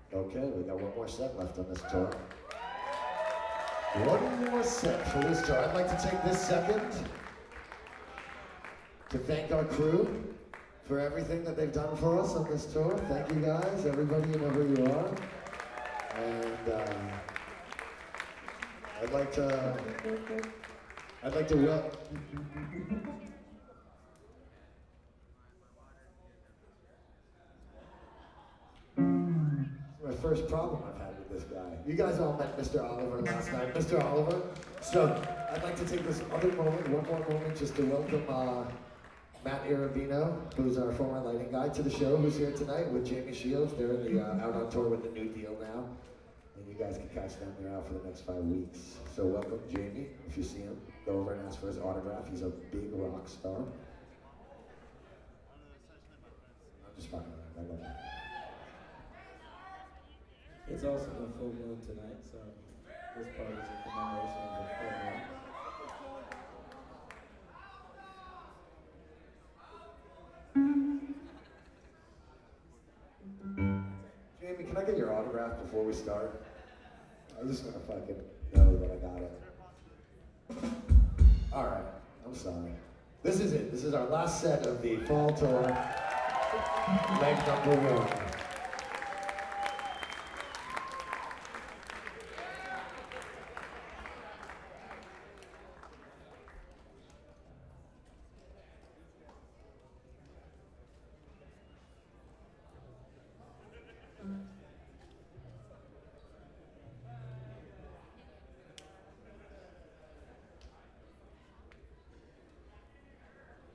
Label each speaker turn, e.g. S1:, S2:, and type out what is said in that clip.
S1: Okay, we got one more set left on this tour. One more set for this tour. I'd like to take this second to thank our crew for everything that they've done for us on this tour. Thank you guys, everybody, you know who you are. And I'd like to my first problem I've had with this guy. You guys all met Mr. Oliver last night. Mr. Oliver. So I'd like to take this other moment, one more moment, just to welcome Matt Arabino, who's our former lighting guy, to the show, who's here tonight with Jamie Shields. They're in the, out on tour with the New Deal now. And you guys can catch them. They're out for the next 5 weeks. So welcome Jamie. If you see him, go over and ask for his autograph. He's a big rock star. I'm just fucking around. I love that.
S2: It's also the full moon tonight, so this part is a commemoration of the full
S1: moon. Jamie, can I get your autograph before we start? I just want to fucking know that I got it. All right, I'm sorry. This is it. This is our last set of the fall tour, leg number 1.